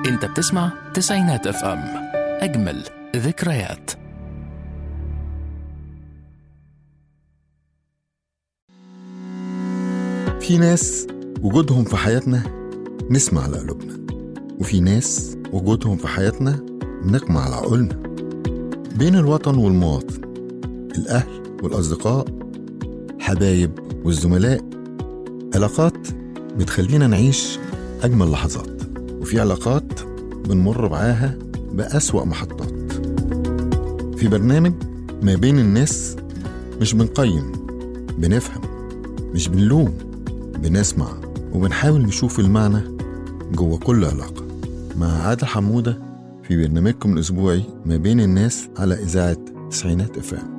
انت بتسمع تسعينات اف ام، اجمل ذكريات. في ناس وجودهم في حياتنا نسمع لقلوبنا، وفي ناس وجودهم في حياتنا نقمع لعقولنا. بين الوطن والمواطن، الأهل والأصدقاء، حبايب والزملاء، علاقات بتخلينا نعيش أجمل لحظات، وفي علاقات بنمر معاها بأسوأ محطات. في برنامج ما بين الناس مش بنقيم، بنفهم، مش بنلوم، بنسمع وبنحاول نشوف المعنى جوه كل علاقة. مع عادل حمودة في برنامجكم الأسبوعي ما بين الناس على إذاعة تسعينات اف ام.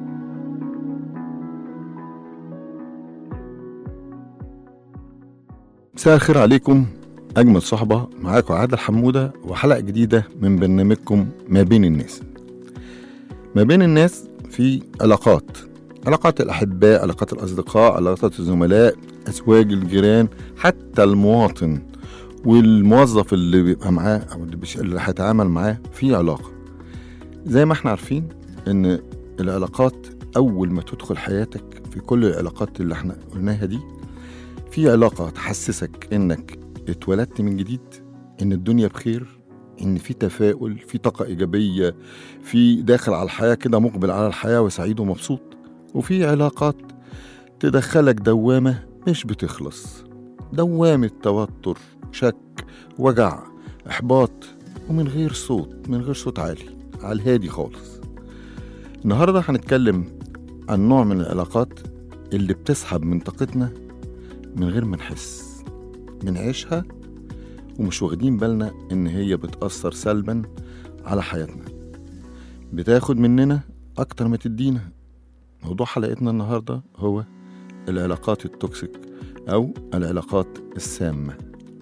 مساء الخير عليكم، أجمل صحبة معاكم عادل حمودة وحلقة جديدة من برنامجكم ما بين الناس. ما بين الناس في علاقات الأحباء، علاقات الأصدقاء، علاقات الزملاء، أزواج، الجيران، حتى المواطن والموظف اللي بيبقى معاه أو اللي هيتعامل معاه في علاقة. زي ما احنا عارفين إن العلاقات أول ما تدخل حياتك في كل العلاقات اللي احنا قلناها دي، في علاقة تحسسك إنك اتولدت من جديد، إن الدنيا بخير، إن في تفاؤل، في طاقة إيجابية، في داخل على الحياة كده مقبل على الحياة وسعيد ومبسوط. وفي علاقات تدخلك دوامة مش بتخلص، دوامة توتر، شك، وجع، إحباط، ومن غير صوت عالي، على الهادي خالص. النهاردة هنتكلم عن نوع من العلاقات اللي بتسحب من طاقتنا من غير ما نحس، بنعيشها ومش واخدين بالنا إن هي بتأثر سلبا على حياتنا، بتاخد مننا أكتر ما تدينا. موضوع حلقتنا النهاردة هو العلاقات التوكسيك أو العلاقات السامة.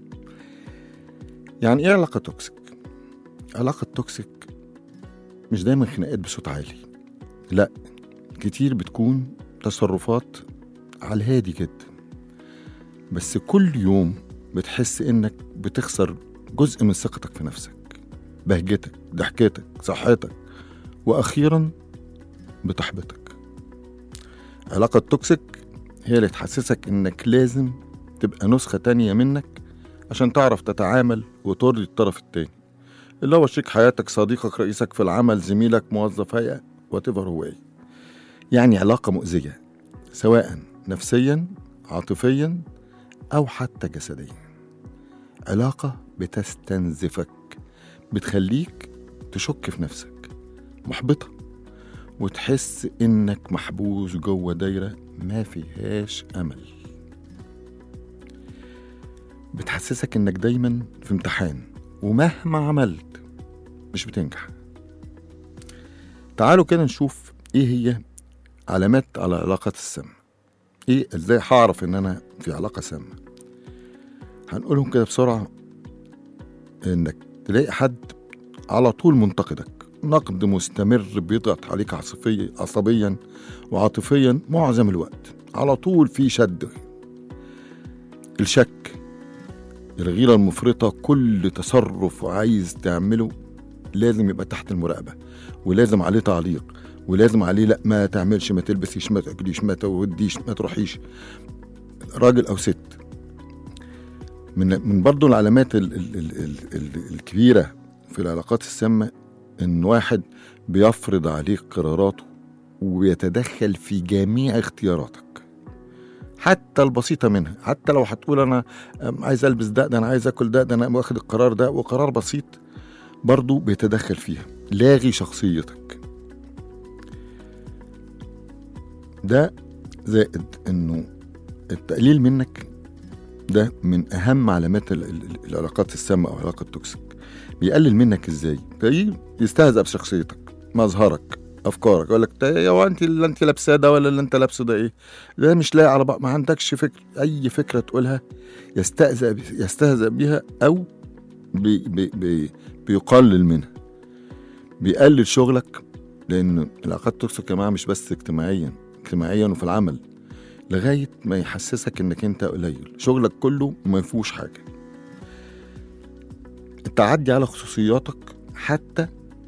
يعني إيه علاقة توكسيك؟ علاقة توكسيك مش دايما خناقات بصوت عالي، لا، كتير بتكون تصرفات على الهادي جدا، بس كل يوم بتحس إنك بتخسر جزء من ثقتك في نفسك، بهجتك، ضحكتك، صحتك، وأخيرا بتحبطك. علاقة توكسيك هي اللي تحسسك إنك لازم تبقى نسخة تانية منك عشان تعرف تتعامل وترضي الطرف التاني، اللي هو شريك حياتك، صديقك، رئيسك في العمل، زميلك، موظف هيئة، whatever هو ايه. يعني علاقة مؤذية سواء نفسيا، عاطفيا، أو حتى جسديا. علاقة بتستنزفك، بتخليك تشك في نفسك، محبطة، وتحس إنك محبوس جوه دايرة ما فيهاش أمل. بتحسسك إنك دايما في امتحان ومهما عملت مش بتنجح. تعالوا كده نشوف إيه هي علامات على علاقات السامة. إيه إزاي هعرف إن أنا في علاقة سامة؟ هنقولهم كده بسرعة. إنك تلاقي حد على طول منتقدك، نقد مستمر بيضغط عليك عصبيا وعاطفيا معظم الوقت، على طول في شد، الشك، الغيرة المفرطة، كل تصرف عايز تعمله لازم يبقى تحت المراقبة، ولازم عليه تعليق، ولازم عليه لا ما تعملش، ما تلبسيش، ما تأكليش، ما توديش، ما تروحيش، راجل أو ست. من برضو العلامات الكبيرة في العلاقات السامة إن واحد بيفرض عليك قراراته ويتدخل في جميع اختياراتك، حتى البسيطة منها. حتى لو هتقول أنا عايز ألبس ده أنا عايز أكل ده أنا واخد القرار ده، وقرار بسيط برضو بيتدخل فيها، لاغي شخصيتك. ده زائد إنه التقليل منك، ده من أهم علامات العلاقات السامة أو علاقة التوكسيك. بيقلل منك إزاي؟ يستهزأ بشخصيتك، مظهرك، أفكارك، يقول لك يا أنت اللي أنت لابساه ده ولا اللي أنت لابسه ده إيه؟ ده مش لاقي على بعض، ما عندكش فكر. أي فكرة تقولها يستهزأ بيها أو بيقلل منها، بيقلل شغلك. لأن العلاقات التوكسيك يا جماعة مش بس اجتماعيا وفي العمل، لغاية ما يحسسك إنك أنت قليل، شغلك كله ما يفوش حاجة. التعدي على خصوصياتك، حتى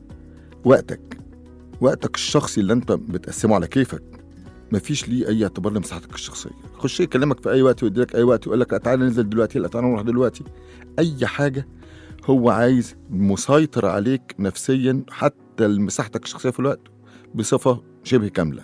وقتك الشخصي اللي انت بتقسمه على كيفك مفيش ليه اي اعتبار لمساحتك الشخصيه. يخش يكلمك في اي وقت ويديلك اي وقت ويقول لك لا تعالى ننزل دلوقتي، لا تعالى نروح دلوقتي، اي حاجه هو عايز مسيطر عليك نفسيا حتى مساحتك الشخصيه في الوقت بصفه شبه كامله.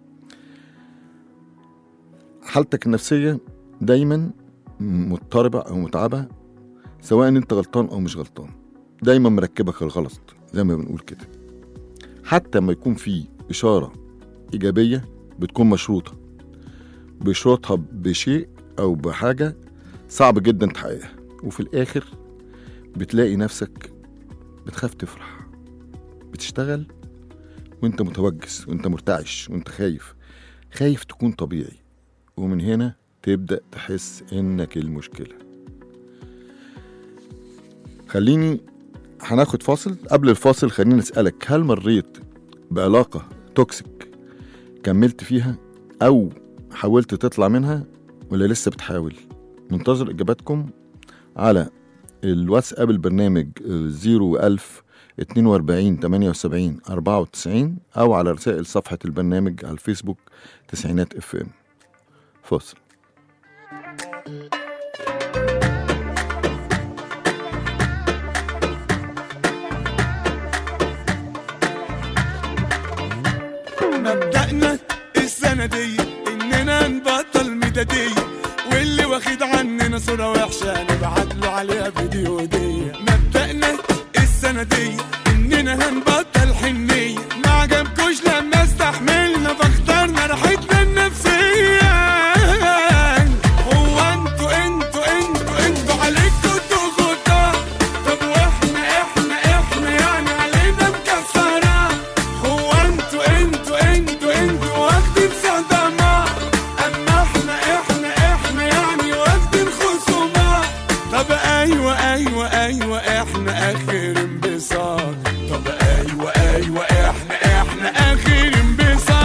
حالتك النفسيه دايما مضطربه او متعبه، سواء انت غلطان او مش غلطان، دايما مركبك الغلط زي ما بنقول كده. حتى ما يكون في اشاره ايجابيه بتكون مشروطه، بشروطها بشيء او بحاجه صعب جدا تحققها، وفي الاخر بتلاقي نفسك بتخاف تفرح، بتشتغل وانت متوجس وانت مرتعش وانت خايف تكون طبيعي، ومن هنا تبدأ تحس انك المشكلة. هناخد فاصل. قبل الفاصل خليني نسألك، هل مريت بعلاقة توكسيك كملت فيها او حاولت تطلع منها ولا لسه بتحاول؟ منتظر اجاباتكم على الواتساب البرنامج 01000 42 78 94 أو على رسائل صفحة البرنامج على الفيسبوك تسعينات FM. فاصل. مبدأنا السنة دي إننا نبطل ميدادية، واللي واخد عننا صورة وحشة نبعتله عليها فيديو هدية. مبدأنا السنة دي إننا هنبطل حنية، ما عجبكوش لما استحملنا فاخترنا راحتنا النفسية. هو انتوا عليكوا ضغوطات، طب واحنا يعني علينا مكسرة. هو انتوا واخدين صدمات، اما احنا يعني واخدين خصومات. طب ايوه احنا اخر انبساط. طب ايوه احنا اخر انبساط.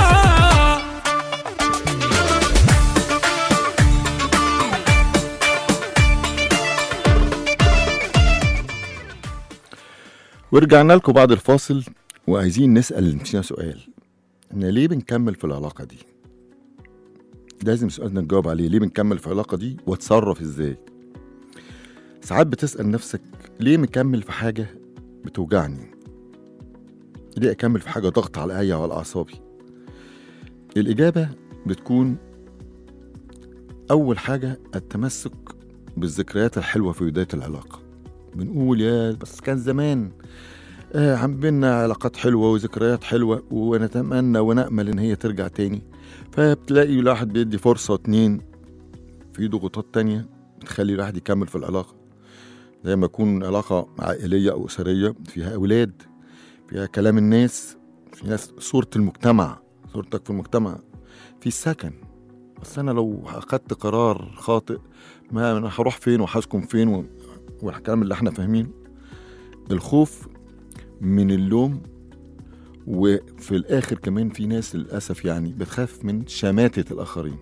ورجعنا لكم بعد الفاصل، وعايزين نسأل نفسنا سؤال: إن ليه بنكمل في العلاقة دي؟ لازم سؤالنا نجاوب عليه، ليه بنكمل في العلاقة دي واتصرف ازاي؟ ساعات بتسأل نفسك ليه مكمل في حاجة بتوجعني؟ ليه أكمل في حاجة ضغط عليا وعلى أعصابي؟ الإجابة بتكون أول حاجة التمسك بالذكريات الحلوة في بداية العلاقة. بنقول يا بس كان زمان عندنا علاقات حلوة وذكريات حلوة، ونتمنى ونأمل إن هي ترجع تاني. فبتلاقي الواحد بيدي فرصة 2، في ضغوطات تانية بتخلي الواحد يكمل في العلاقة، زي ما يكون علاقة عائلية أو أسرية فيها أولاد، فيها كلام الناس، في ناس صورة المجتمع، صورتك في المجتمع، في السكن. بس أنا لو أخدت قرار خاطئ ما أنا هروح فين وهسكن فين والكلام اللي احنا فاهمين. الخوف من اللوم، وفي الآخر كمان في ناس للأسف يعني بتخاف من شماتة الآخرين.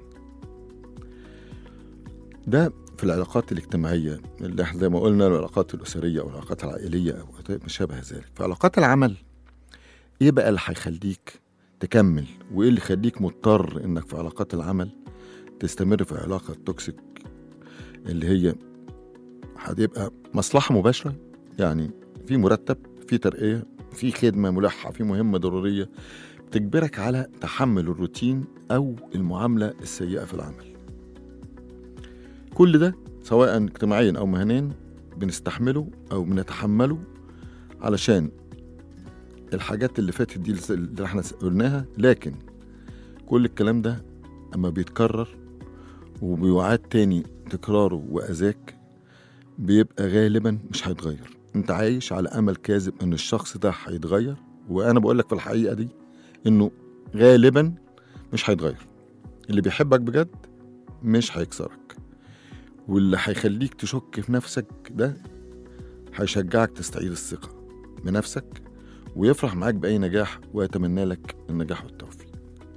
ده في العلاقات الاجتماعية اللي احنا زي ما قلنا، العلاقات الأسرية أو العلاقات العائلية أو ما شابه ذلك. في علاقات العمل إيه بقى اللي هيخليك تكمل، وإيه اللي يخليك مضطر إنك في علاقات العمل تستمر في علاقة توكسيك اللي هي هتبقى مصلحة مباشرة، يعني في مرتب، في ترقية، في خدمة ملحة، في مهمة ضرورية تجبرك على تحمل الروتين أو المعاملة السيئة في العمل. كل ده سواء اجتماعيا أو مهنيا بنستحمله أو بنتحمله علشان الحاجات اللي فاتت دي اللي احنا قلناها. لكن كل الكلام ده أما بيتكرر وبيعاد تاني تكراره وأذاك بيبقى غالبا مش هيتغير. انت عايش على أمل كاذب ان الشخص ده هيتغير، وأنا بقولك في الحقيقة دي انه غالبا مش هيتغير. اللي بيحبك بجد مش هيكسرك، واللي هيخليك تشك في نفسك ده هيشجعك تستعيد الثقة بنفسك ويفرح معاك بأي نجاح ويتمنى لك النجاح والتوفيق.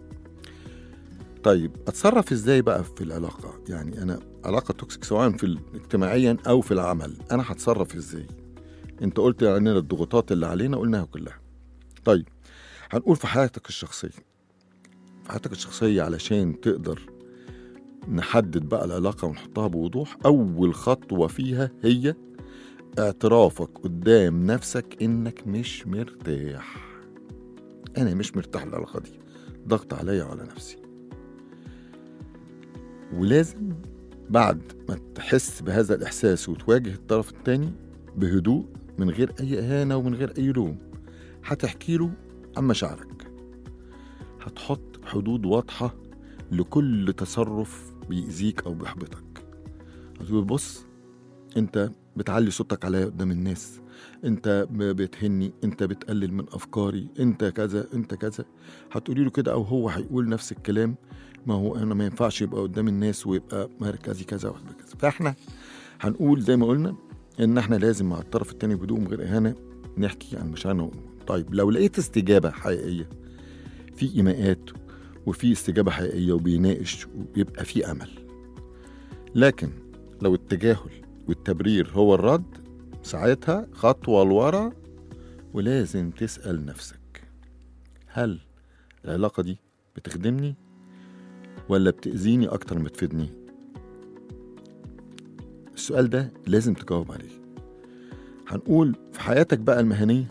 طيب أتصرف إزاي بقى في العلاقة؟ يعني أنا علاقة توكسيك سواء في اجتماعيا أو في العمل، أنا هتصرف إزاي؟ انت قلت عننا الضغوطات اللي علينا قلناها كلها. طيب هنقول في حياتك الشخصية. في حياتك الشخصية علشان تقدر نحدد بقى العلاقة ونحطها بوضوح، أول خطوة فيها هي اعترافك قدام نفسك إنك مش مرتاح. أنا مش مرتاح للعلاقة دي، ضغط عليا وعلى نفسي. ولازم بعد ما تحس بهذا الإحساس وتواجه الطرف التاني بهدوء من غير أي إهانة ومن غير أي لوم، هتحكي له عن مشاعرك، هتحط حدود واضحة لكل تصرف بيأذيك أو بيحبطك. هتقول بص، أنت بتعلي صوتك عليا قدام الناس، أنت بتهني، أنت بتقلل من أفكاري، أنت كذا أنت كذا. هتقولي له كده أو هو هيقول نفس الكلام، ما هو أنا ما ينفعش يبقى قدام الناس ويبقى مركزي كذا وكذا. فإحنا هنقول زي ما قلنا إن إحنا لازم مع الطرف التاني بدون من غير إهانة نحكي عن مشاعرنا. طيب لو لقيت استجابة حقيقية، في إيماءات وفي استجابة حقيقية وبيناقش وبيبقى في أمل. لكن لو التجاهل والتبرير هو الرد، ساعتها خطوة لورا ولازم تسأل نفسك، هل العلاقة دي بتخدمني ولا بتأذيني أكتر ما تفيدني؟ السؤال ده لازم تجاوب عليه. هنقول في حياتك بقى المهنية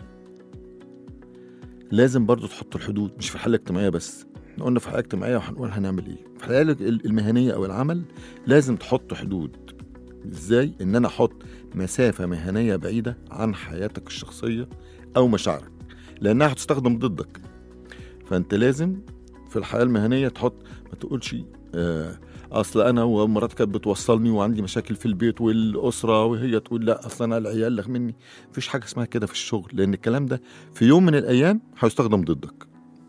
لازم برضو تحط الحدود، مش في الحالة الاجتماعية بس. قلنا في الحالة الاجتماعية وهنقول هنعمل ايه. في الحالة المهنية او العمل لازم تحط حدود. ازاي؟ ان انا احط مسافة مهنية بعيدة عن حياتك الشخصية او مشاعرك، لانها هتستخدم ضدك. فانت لازم في الحياة المهنية تحط، ما تقولش اصل انا ومراتي كانت بتوصلني وعندي مشاكل في البيت والاسره، وهي تقول لا اصل انا العيال لغ مني. مفيش حاجه اسمها كده في الشغل، لان الكلام ده في يوم من الايام هيستخدم ضدك.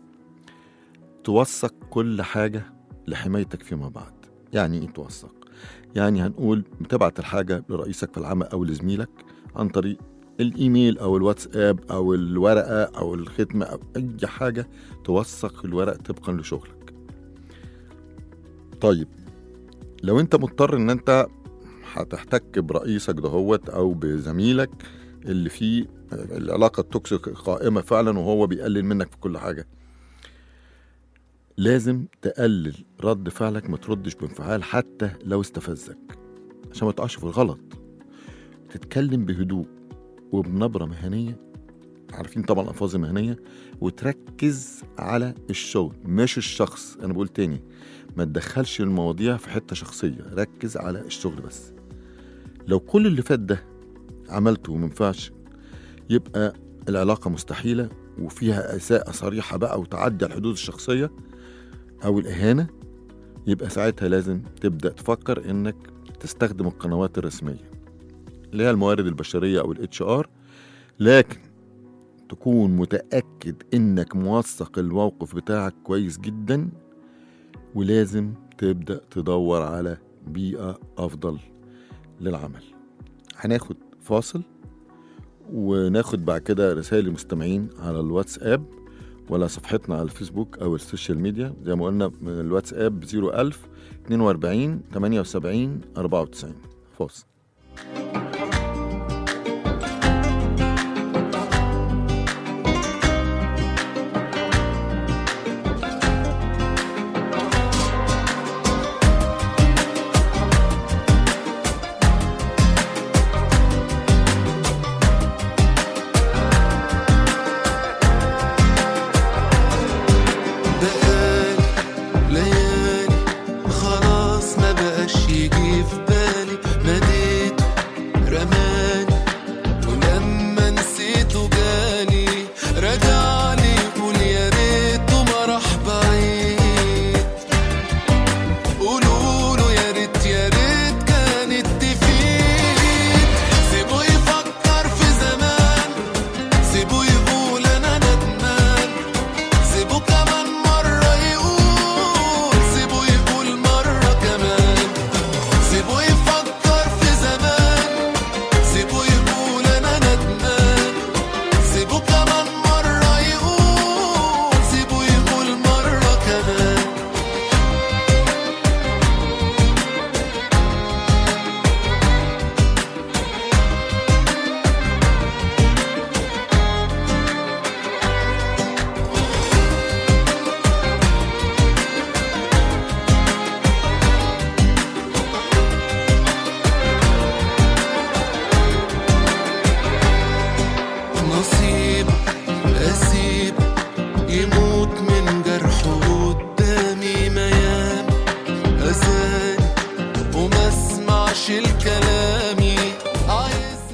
توثق كل حاجه لحمايتك فيما بعد. يعني ايه توثق؟ يعني هنقول بتبعت الحاجه لرئيسك في العمل او لزميلك عن طريق الايميل او الواتساب او الورقه او الختمه او اي حاجه، توثق الورق طبقا لشغلك. طيب لو انت مضطر ان انت هتحتك برئيسك دهوت او بزميلك اللي فيه العلاقة التوكسيك قائمة فعلا وهو بيقلل منك في كل حاجة، لازم تقلل رد فعلك، ما تردش بانفعال حتى لو استفزك عشان ما تقعش في الغلط. تتكلم بهدوء وبنبرة مهنية، عارفين طبعا الألفاظ المهنية، وتركز على الشغل مش الشخص. أنا بقول تاني، ما تدخلش المواضيع في حتة شخصية، ركز على الشغل بس. لو كل اللي فات ده عملته ومنفعش، يبقى العلاقة مستحيلة وفيها إساءة صريحة بقى وتعدي الحدود الشخصية أو الإهانة. يبقى ساعتها لازم تبدأ تفكر إنك تستخدم القنوات الرسمية اللي هي الموارد البشرية أو الHR، لكن تكون متأكد إنك موثق الموقف بتاعك كويس جدا. ولازم تبدأ تدور على بيئة أفضل للعمل. هناخد فاصل وناخد بعد كده رسائل المستمعين على الواتساب ولا صفحتنا على الفيسبوك أو السوشيال ميديا. زي ما قلنا الواتساب 01000 42 78 94. فاصل. سيبوه شيل كلامي عايز.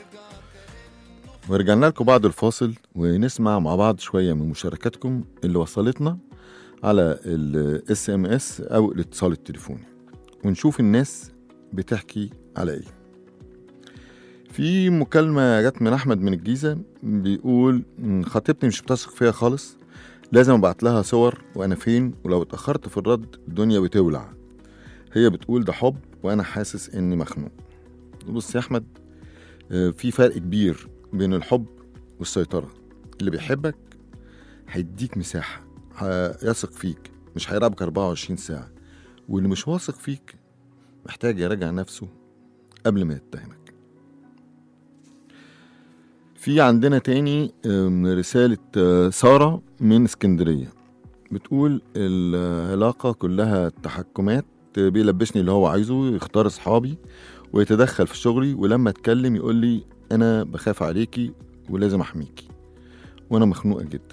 ورجعنا لكم بعد الفاصل ونسمع مع بعض شوية من مشاركاتكم اللي وصلتنا على ال SMS أو الاتصال التليفوني، ونشوف الناس بتحكي على إيه. في مكالمة جت من أحمد من الجيزة بيقول خطيبتي مش بتثق فيها خالص، لازم أبعت لها صور وأنا فين، ولو اتأخرت في الرد الدنيا بتولع. هي بتقول ده حب وأنا حاسس إني مخنوق. بص يا أحمد، في فرق كبير بين الحب والسيطرة. اللي بيحبك هيديك مساحة، هيثق فيك، مش هيراقبك 24 ساعة. واللي مش واثق فيك محتاج يراجع نفسه قبل ما يتهمك. في عندنا تاني رسالة سارة من اسكندرية بتقول العلاقة كلها تحكمات، بيلبسني اللي هو عايزه، يختار اصحابي ويتدخل في شغلي، ولما اتكلم يقول لي انا بخاف عليكي ولازم احميكي وانا مخنوقة جدا.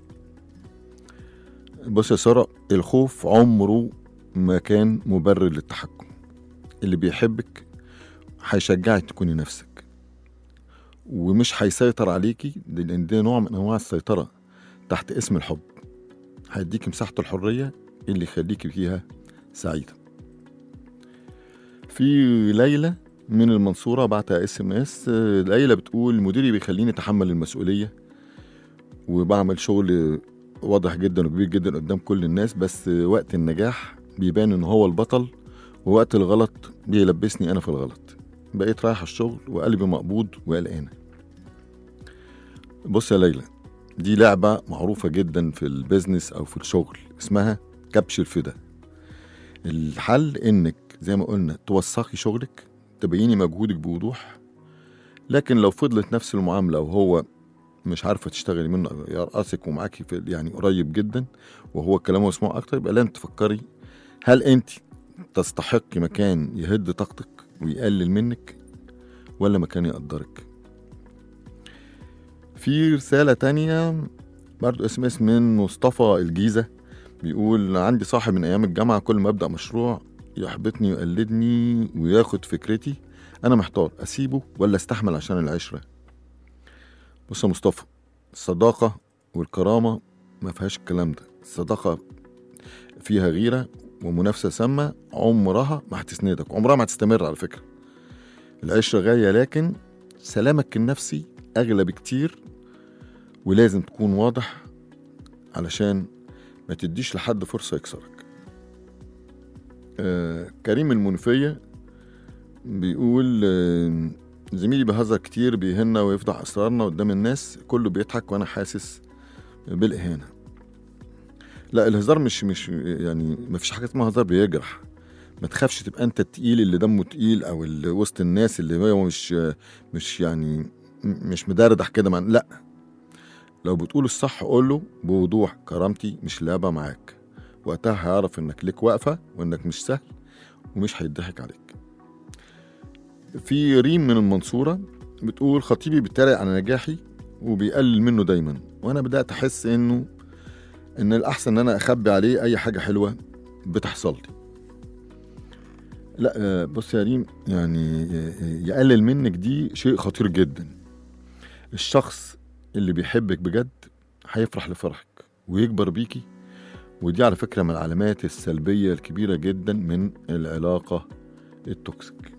بص يا سارة، الخوف عمره ما كان مبرر للتحكم. اللي بيحبك هيشجعك تكوني نفسك ومش هيسيطر عليكي، لان ده نوع من انواع السيطرة تحت اسم الحب. هيديك مساحة الحرية اللي يخليكي فيها سعيدة. في ليلى من المنصورة بعتها SMS. ليلى بتقول مديري بيخليني اتحمل المسؤولية وبعمل شغل واضح جدا وكبير جدا قدام كل الناس، بس وقت النجاح بيبان ان هو البطل، ووقت الغلط بيلبسني انا في الغلط. بقيت رايح الشغل وقلبي مقبوض وقلقانة. بص يا ليلى، دي لعبة معروفة جدا في البيزنس او في الشغل اسمها كبش الفدا. الحل انك زي ما قلنا توثقي شغلك، تبيني مجهودك بوضوح، لكن لو فضلت نفس المعاملة وهو مش عارفة تشتغلي منه يرقصك ومعاكي في يعني قريب جدا وهو كلامه مسموع اكتر، يبقى لازم تفكري هل انت تستحقي مكان يهد طاقتك ويقلل منك ولا مكان يقدرك. في رسالة تانية برضو SMS من مصطفى الجيزة بيقول عندي صاحب من ايام الجامعة، كل ما ابدأ مشروع يحبطني ويقلدني وياخد فكرتي، انا محتار اسيبه ولا استحمل عشان العشرة. بص يا مصطفى، الصداقة والكرامة ما فيهاش الكلام ده. الصداقة فيها غيرة ومنافسة سامة، عمرها ما هتسندك، عمرها ما هتستمر على فكرة. العشرة غاية، لكن سلامك النفسي أغلى بكتير، ولازم تكون واضح علشان ما تديش لحد فرصة يكسرك. كريم المنوفية بيقول زميلي بهزر كتير، بيهنا ويفضح أسرارنا قدام الناس، كله بيضحك وأنا حاسس بالإهانة. لا، الهزار مش يعني ما فيش حاجة اسمها هزار بيجرح. ما تخافش تبقى أنت التقيل اللي دمه تقيل أو اللي وسط الناس اللي هو مش يعني مش مدردح كده. لا، لو بتقول الصح قوله بوضوح، كرامتي مش لعبة معاك. وقتها هيعرف إنك ليك واقفة وإنك مش سهل ومش هيضحك عليك. في ريم من المنصورة بتقول خطيبي بيتريق على نجاحي وبيقلل منه دايما، وانا بدأت احس ان الاحسن ان انا اخبي عليه اي حاجة حلوة بتحصل لي. لا بص يا ريم، يعني يقلل منك دي شيء خطير جدا. الشخص اللي بيحبك بجد هيفرح لفرحك ويكبر بيكي، ودي على فكرة من العلامات السلبية الكبيرة جدا من العلاقة التوكسيك.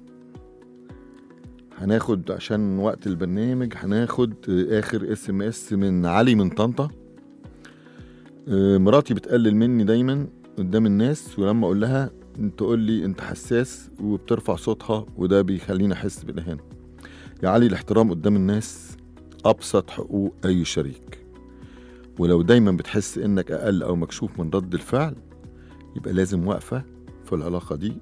هناخد عشان وقت البرنامج هناخد آخر SMS من علي من طنطا. مراتي بتقلل مني دايما قدام الناس، ولما أقول لها تقول لي أنت حساس وبترفع صوتها، وده بيخليني أحس بالإهانة. يا علي، الاحترام قدام الناس أبسط حقوق أي شريك، ولو دايما بتحس إنك أقل أو مكشوف من رد الفعل يبقى لازم وقفة في العلاقة دي.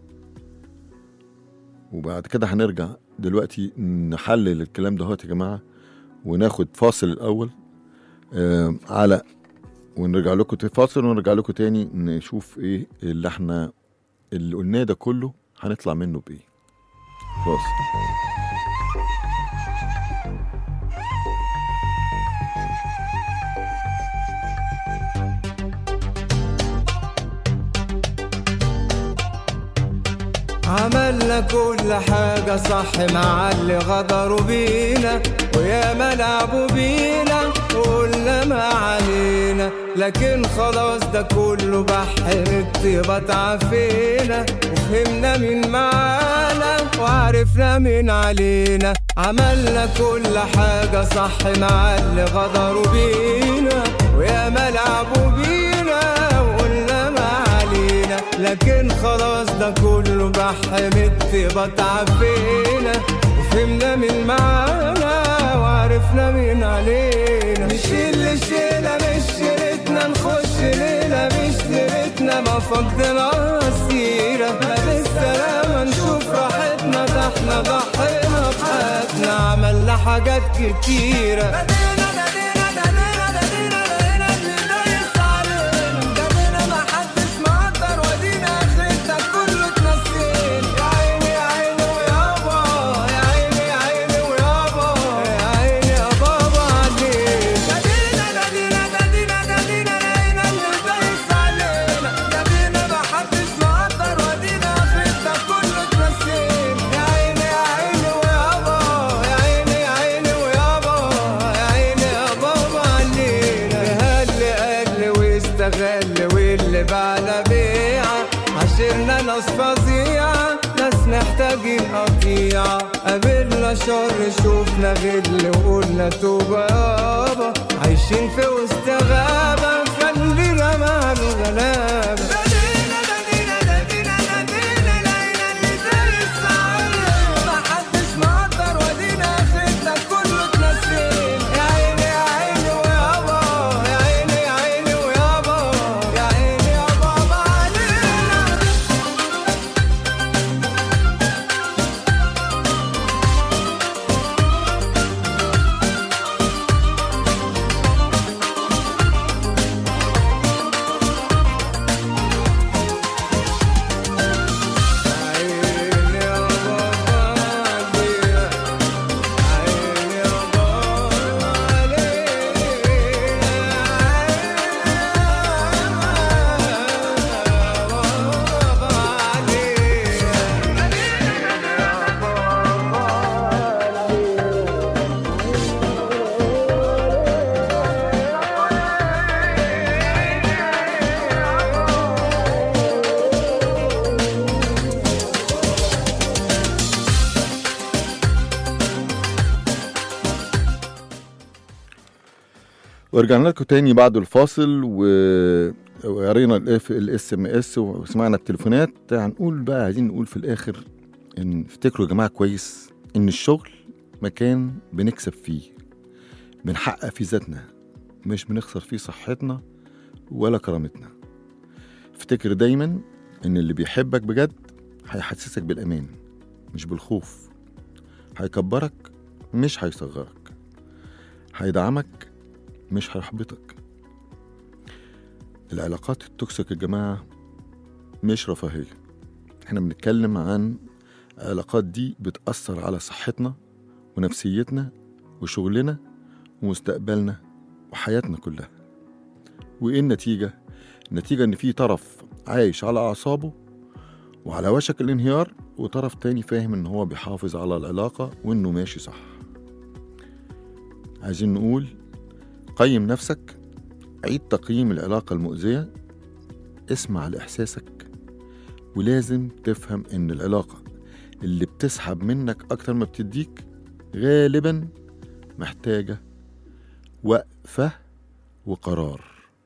وبعد كده هنرجع دلوقتي نحلل الكلام ده يا جماعة، وناخد فاصل الأول على ونرجع لكم فاصل ونرجع لكم تاني نشوف ايه اللي احنا اللي قلناه ده كله هنطلع منه بايه. فاصل. عملنا كل حاجة صح مع اللي غدروا بينا، ويا ما لعبوا بينا وقلنا ما علينا، لكن خلاص ده كله بحر الطيبة تعافينا، وفهمنا مين معانا وعرفنا مين علينا. عملنا كل حاجة صح مع اللي غدروا بينا، ويا ما لعبوا بينا وقلنا ما علينا، لكن خلاص ده كله بحر الطيبة تعافينا، وفهمنا مين معانا وعرفنا مين علينا. نشيل شيلة مش شيلتنا، نخش ليلة مش ليلتنا، ما فقدنا السيرة، بالسلامة نشوف راحتنا، ده احنا ضحينا بحياتنا، عملنا حاجات كتيرة. واللي بعنا بيعة عشرنا ناس فظيعة، ناس محتاجين قطيعة، قابلنا شر شوفنا غل وقلنا توبة يابا، عايشين في وسط غابة خلينا مع الغلابة. ورجعنا لكم تاني بعد الفاصل وقرينا الاس ام اس وسمعنا التليفونات. هنقول بقى، عايزين نقول في الاخر ان افتكروا يا جماعه كويس ان الشغل مكان بنكسب فيه، بنحقق فيه ذاتنا، مش بنخسر فيه صحتنا ولا كرامتنا. افتكر دايما ان اللي بيحبك بجد هيحسسك بالامان مش بالخوف، هيكبرك مش هيصغرك، هيدعمك مش هيحبطك. العلاقات التوكسيك يا جماعة مش رفاهية، احنا بنتكلم عن العلاقات دي بتأثر على صحتنا ونفسيتنا وشغلنا ومستقبلنا وحياتنا كلها. وايه النتيجة؟ النتيجة ان في طرف عايش على اعصابه وعلى وشك الانهيار، وطرف تاني فاهم ان هو بيحافظ على العلاقة وانه ماشي صح. عايزين نقول قيم نفسك، عيد تقييم العلاقة المؤذية، اسمع لإحساسك، ولازم تفهم ان العلاقة اللي بتسحب منك اكتر ما بتديك غالبا محتاجة وقفة وقرار.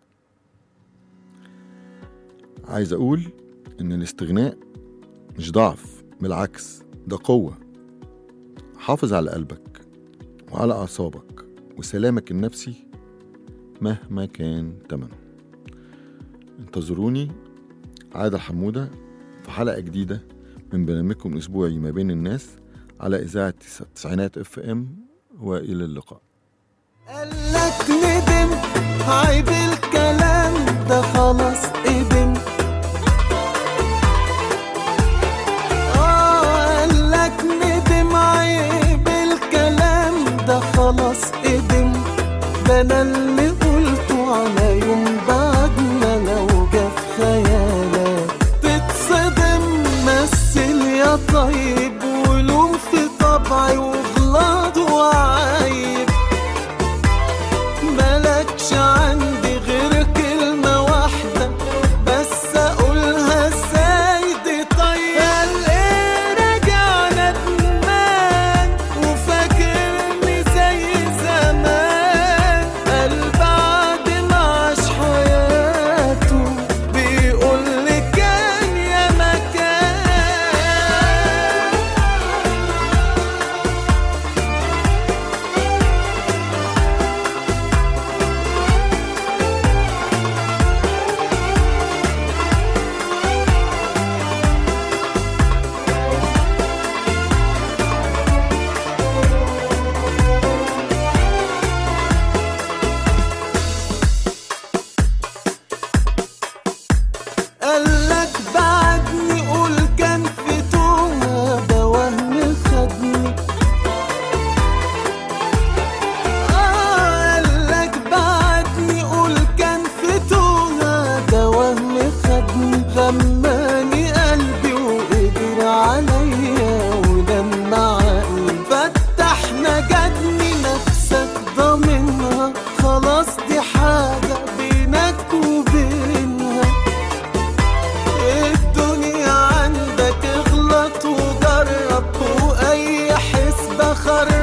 عايز اقول ان الاستغناء مش ضعف، بالعكس ده قوة. حافظ على قلبك وعلى اعصابك وسلامك النفسي مهما كان ثمنه. انتظروني عادل حمودة في حلقة جديدة من برنامجكم الأسبوعي ما بين الناس على إذاعة تسعينات FM، وإلى اللقاء. قالك ندم عيب الكلام ده خلاص قدم، قالك ندم عيب الكلام ده خلاص قدم، ده أنا اللي قلته على يوم بعدنا لو جه في خيالك تتصدم. مثل طبعي وغلط وعيب، ملكش عندي غير كلمة واحدة بس أقولها ازاي دي طيب. قال ايه راجع ندمان وفاكرني زي زمان، قال بعد ما عاش حياته بيقول لي كان يا مكان. قالك بعدني قول كان في توها ده وهم خدني. قالك بعدني قول كان في توها ده وهم خدني. غماني قلبي وقدر عليا ولما عقلي فتحنا جدني نفسك ضامنها خلاص دي حاجة بينك وبينها. الدنيا عندك اغلط وجرب وأي حسبة خرب